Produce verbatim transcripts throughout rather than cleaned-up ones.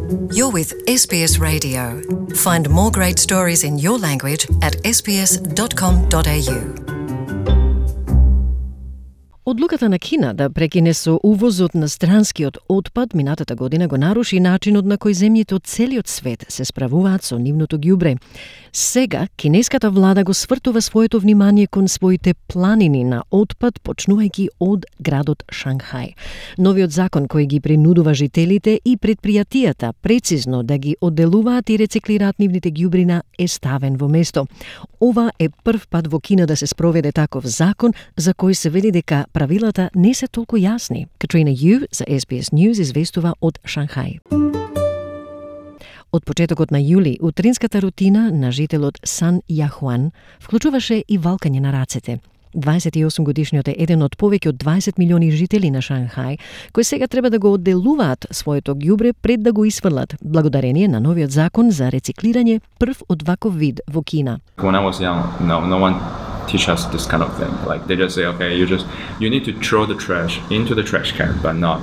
You're with S B S Radio. Find more great stories in your language at s b s dot com dot a u. Одлуката на Кина да прекине со увозот на странскиот отпад минатата година го наруши начинот на кој земјите од целиот свет се справуваат со нивното ѓубре. Сега, кинеската влада го свртува своето внимание кон своите планини на отпад, почнувајќи од градот Шанхај. Новиот закон кој ги принудува жителите и предпријатијата прецизно да ги одделуваат и рециклираат нивните ѓубрина е ставен во место. Ова е прв пат во Кина да се спроведе таков закон за кој се вели дека правилата не се толку јасни. Катрина Ю за С Б С News известува од Шанхај. Од почетокот на јули, утринската рутина на жителот Сан Јахуан вклучуваше и валкање на рацете. дваесет и осум годишниот е еден од повеќе од дваесет милиони жители на Шанхај, кои сега треба да го одделуваат своето ѓубре пред да го исфрлат, благодарение на новиот закон за рециклирање, прв од ваков вид во Кина. When I was young, no, no one teach us this kind of thing. Like they just say, okay, you just you need to throw the trash into the trash can, but not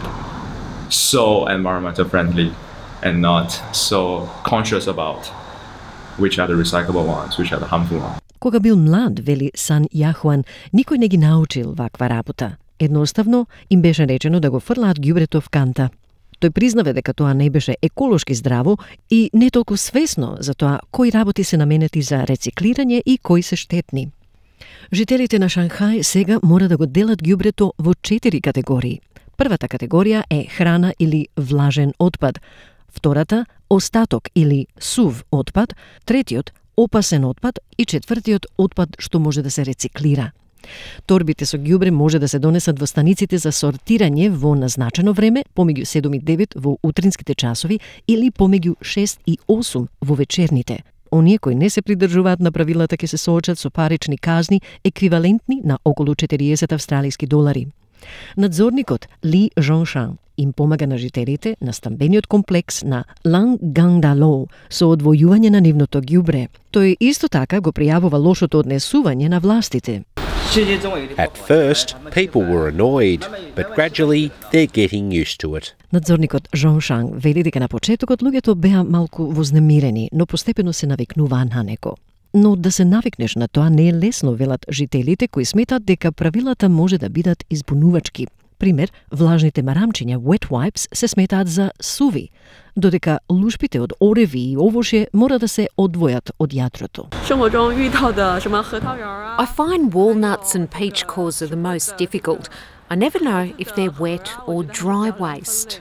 so environmental friendly and not so conscious about which are the recyclable ones, which are the harmful ones. Кога бил млад, вели Сан Јахуан, никој не ги научил ваква работа. Едноставно им беше речено да го фрлаат ѓубрето в канта. Тој признаве дека тоа не беше еколошки здраво и не толку свесно за тоа кои работи се наменети за рециклирање и кои се штетни. Жителите на Шанхај сега мора да го делат ѓубрето во четири категории. Првата категорија е храна или влажен отпад, втората остаток или сув отпад, третиот опасен отпад и четвртиот отпад што може да се рециклира. Торбите со ѓубре може да се донесат во станиците за сортирање во назначено време, помеѓу седум и девет во утринските часови или помеѓу шест и осум во вечерните. Оние кои не се придржуваат на правилата ќе се соочат со парични казни еквивалентни на околу четириесет австралиски долари. Надзорникот Ли Жоншан им помага на жителите на стамбениот комплекс на Лангангдало со одвојување на нивното ѓубре. Тој исто така го пријавува лошото однесување на властите. At first, people were annoyed, but gradually they're getting used to it. Надзорникот Жон Шан вели дека на почетокот луѓето беа малку вознемирени, но постепено се навикнуваа на него. Но да се навикнеш на тоа не е лесно, велат жителите кои сметат дека правилата може да бидат избунувачки. Пример, влажните марамчиња wet wipes се сметаат за суви, додека лушпите од ореви и овошје мора да се одвојат од јатрото. I find walnuts and peach cores are the most difficult. I never know if they're wet or dry waste.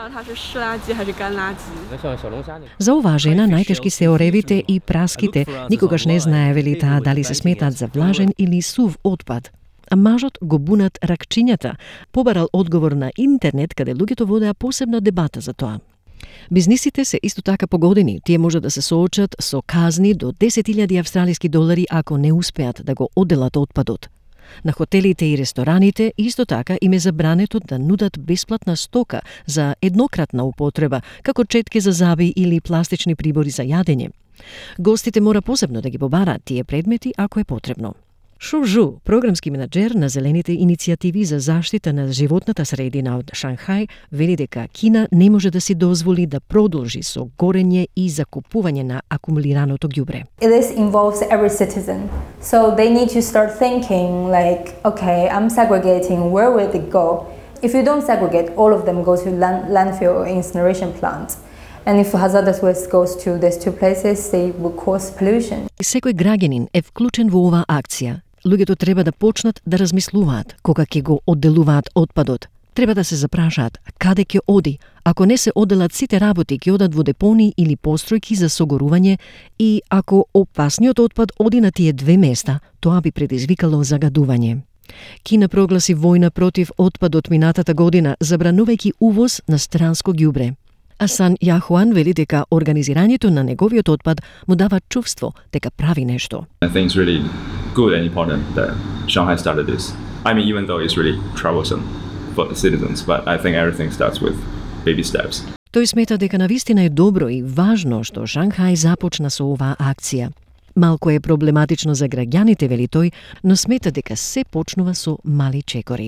За оваа жена најтешки се оревите и праските, никогаш не знае вели таа дали се сметаат за влажен или сув отпад. А мажот го бунат ракчињата, побарал одговор на интернет каде луѓето водеа посебна дебата за тоа. Бизнисите се исто така погодени, тие може да се соочат со казни до десет илјади австралиски долари ако не успеат да го одделат отпадот. На хотелите и рестораните исто така им е забрането да нудат бесплатна стока за еднократна употреба, како четки за заби или пластични прибори за јадење. Гостите мора посебно да ги побараат тие предмети ако е потребно. Шу Жу, програмски менаџер на зелените иницијативи за заштита на животната средина од Шанхај, вели дека Кина не може да си дозволи да продолжи со горење и закупување на акумулираното ѓубре. This involves every citizen. So they need to start thinking like, okay, I'm segregating, where will they go? If you don't segregate, all of them go to land, landfill or incineration plants. And if hazardous waste goes to these two places, they will cause pollution. Секој граѓанин е вклучен во оваа акција. Луѓето треба да почнат да размислуваат кога ќе го одделуваат отпадот. Треба да се запрашаат каде ќе оди. Ако не се одделат сите работи, ќе одат во депони или постројки за согорување и ако опасниот отпад оди на тие две места, тоа би предизвикало загадување. Кина прогласи војна против отпадот минатата година, забранувајќи увоз на странско ѓубре. А Сан Јахуан вели дека организирањето на неговиот отпад му дава чувство дека прави нешто. I think it's really good and important that Shanghai started this. I mean, even though it's really troublesome for the citizens, but I think everything starts with baby steps. Тој смета дека навистина е добро и важно што Шанхај започна со оваа акција. Малку е проблематично за граѓаните, вели тој, но смета дека се почнува со мали чекори.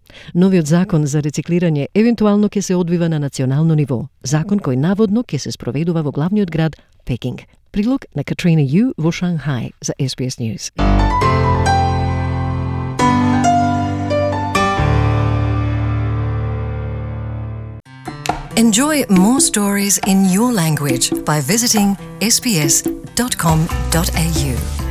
Новиот закон за рециклирање евентуално ќе се одвива на национално ниво, закон кој наводно ќе се спроведува во главниот град Пекинг. Прилог на Катрина Ю во Шанхај за S B S News. Enjoy more stories in your language by visiting s b s dot com dot a u.